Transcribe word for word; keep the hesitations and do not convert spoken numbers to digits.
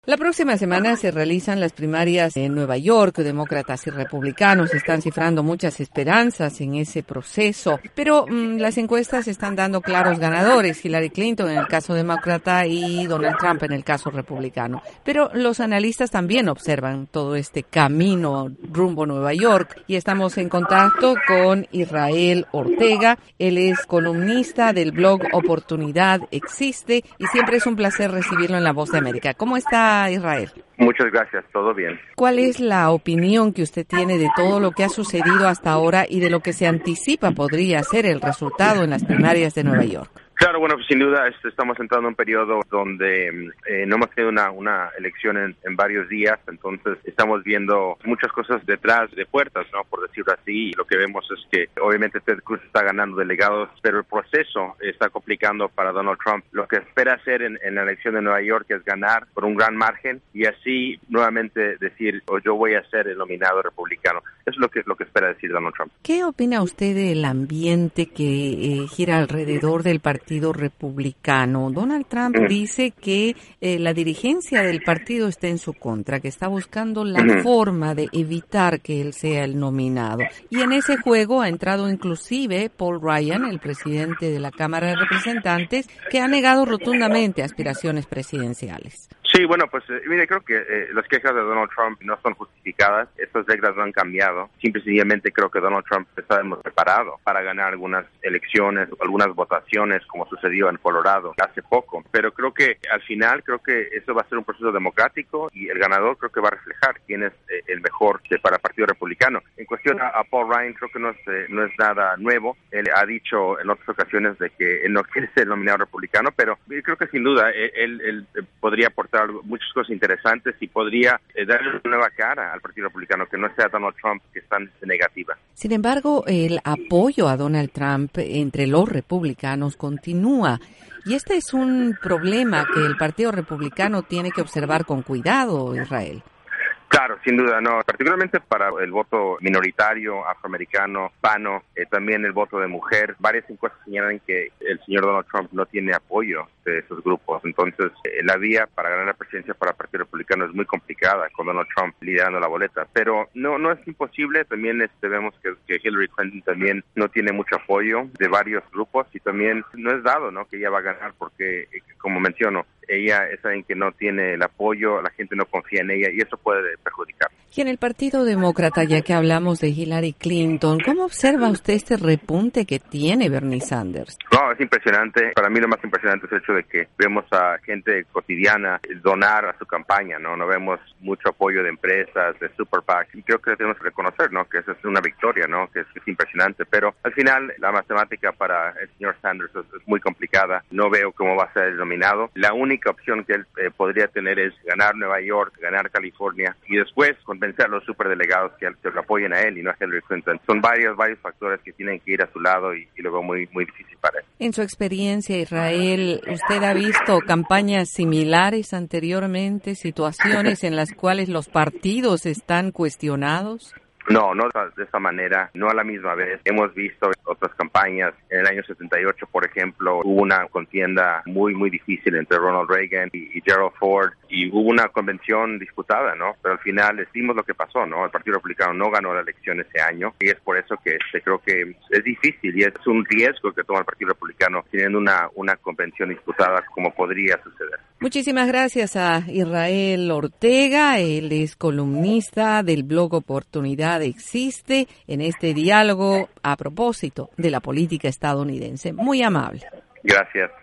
La próxima semana se realizan las primarias en Nueva York. Demócratas y republicanos están cifrando muchas esperanzas en ese proceso, pero mmm, las encuestas están dando claros ganadores: Hillary Clinton en el caso demócrata y Donald Trump en el caso republicano. Pero los analistas también observan todo este camino rumbo a Nueva York y estamos en contacto con Israel Ortega. Él es columnista del blog Oportunidad Existe y siempre es un placer recibirlo en La Voz de América. ¿Cómo está, Israel? Muchas gracias, todo bien. ¿Cuál es la opinión que usted tiene de todo lo que ha sucedido hasta ahora y de lo que se anticipa podría ser el resultado en las primarias de Nueva York? Claro, bueno, pues sin duda este, estamos entrando en un periodo donde eh, no hemos tenido una, una elección en, en varios días, entonces estamos viendo muchas cosas detrás de puertas, ¿no? Por decirlo así, y lo que vemos es que obviamente Ted Cruz está ganando delegados, pero el proceso está complicando para Donald Trump. Lo que espera hacer en, en la elección de Nueva York es ganar por un gran margen y así nuevamente decir, oh, yo voy a ser el nominado republicano. Eso es lo que, lo que espera decir Donald Trump. ¿Qué opina usted del ambiente que eh, gira alrededor del partido republicano? Donald Trump uh-huh. dice que eh, la dirigencia del partido está en su contra, que está buscando la uh-huh. forma de evitar que él sea el nominado. Y en ese juego ha entrado inclusive Paul Ryan, el presidente de la Cámara de Representantes, que ha negado rotundamente aspiraciones presidenciales. Sí, bueno, pues eh, mire, creo que eh, las quejas de Donald Trump no son justificadas. Estas reglas no han cambiado. Simple y sencillamente creo que Donald Trump está preparado para ganar algunas elecciones, algunas votaciones, como sucedió en Colorado hace poco. Pero creo que al final, creo que eso va a ser un proceso democrático y el ganador creo que va a reflejar quién es eh, el mejor eh, para el Partido Republicano. En cuestión a, a Paul Ryan, creo que no es, eh, no es nada nuevo. Él ha dicho en otras ocasiones de que él no quiere ser el nominado republicano, pero creo que sin duda él, él, él podría aportar muchas cosas interesantes y podría eh, darle una nueva cara al Partido Republicano, que no sea Donald Trump, que es tan negativa. Sin embargo, el apoyo a Donald Trump entre los republicanos continúa. Y este es un problema que el Partido Republicano tiene que observar con cuidado, Israel. Claro, sin duda, no. Particularmente para el voto minoritario, afroamericano, hispano, eh, también el voto de mujer. Varias encuestas señalan que el señor Donald Trump no tiene apoyo de esos grupos. Entonces, eh, la vía para ganar la presidencia para el Partido Republicano es muy complicada, con Donald Trump liderando la boleta. Pero no no es imposible. También este, vemos que, que Hillary Clinton también no tiene mucho apoyo de varios grupos y también no es dado, ¿no?, que ella va a ganar porque, eh, como menciono, ella es alguien que no tiene el apoyo, la gente no confía en ella y eso puede perjudicar. Y en el Partido Demócrata, ya que hablamos de Hillary Clinton, ¿cómo observa usted este repunte que tiene Bernie Sanders? No, es impresionante. Para mí lo más impresionante es el hecho de que vemos a gente cotidiana donar a su campaña, ¿no? No vemos mucho apoyo de empresas, de Super PAC, y creo que tenemos que reconocer, ¿no?, que esa es una victoria, ¿no?, que es, es impresionante. Pero al final la matemática para el señor Sanders es, es muy complicada. No veo cómo va a ser el nominado. La única opción que él eh, podría tener es ganar Nueva York, ganar California y después convencer a los superdelegados que, que lo apoyen a él y no a Hillary Clinton. Son varios, varios factores que tienen que ir a su lado y, y lo veo muy, muy difícil para él. En su experiencia, Israel, ¿usted ha visto campañas similares anteriormente, situaciones en las cuales los partidos están cuestionados? No, no de esta manera, no a la misma vez. Hemos visto otras campañas. En el año setenta y ocho, por ejemplo, hubo una contienda muy, muy difícil entre Ronald Reagan y, y Gerald Ford, y hubo una convención disputada, ¿no? Pero al final vimos lo que pasó, ¿no? El Partido Republicano no ganó la elección ese año, y es por eso que este, creo que es difícil y es un riesgo que toma el Partido Republicano teniendo una, una convención disputada como podría suceder. Muchísimas gracias a Israel Ortega. Él es columnista del blog Oportunidad Existe en este diálogo a propósito de la política estadounidense. Muy amable. Gracias.